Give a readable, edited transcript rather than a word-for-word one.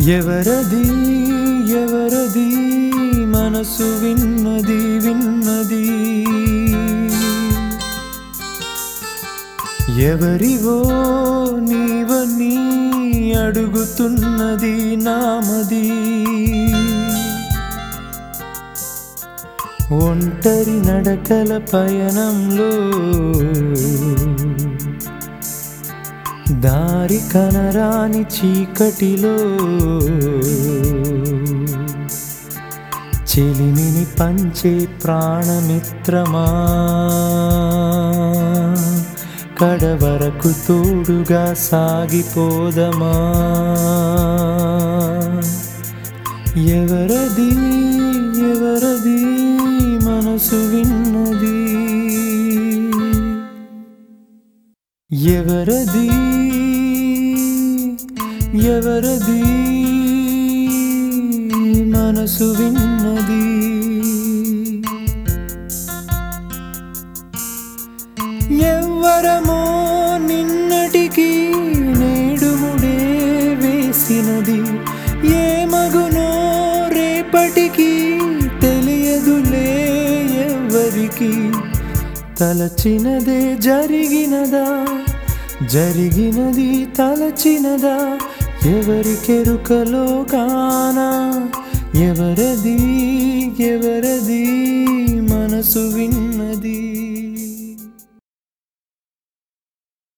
ఎవరది ఎవరది మనసు విన్నది విన్నది ఎవరివో నీవని అడుగుతున్నది నామది ఒంటరి నడకల పయనంలో దారి కనరాని చీకటిలో చెలిమిని పంచే ప్రాణమిత్రమా కడవరకు తోడుగా సాగిపోదమా ఎవరది ఎవరది మనసు విన్నది ఎవరది ఎవరది మనసు విన్నది ఎవ్వరమో నిన్నటికి నేడు ముడే వేసినది ఏ మగునో రేపటికి తెలియదులే ఎవ్వరికి తలచినదే జరిగినదా జరిగినది తలచినదా ఎవరికెరుకలో కానా ఎవరది ఎవరది మనసు విన్నది.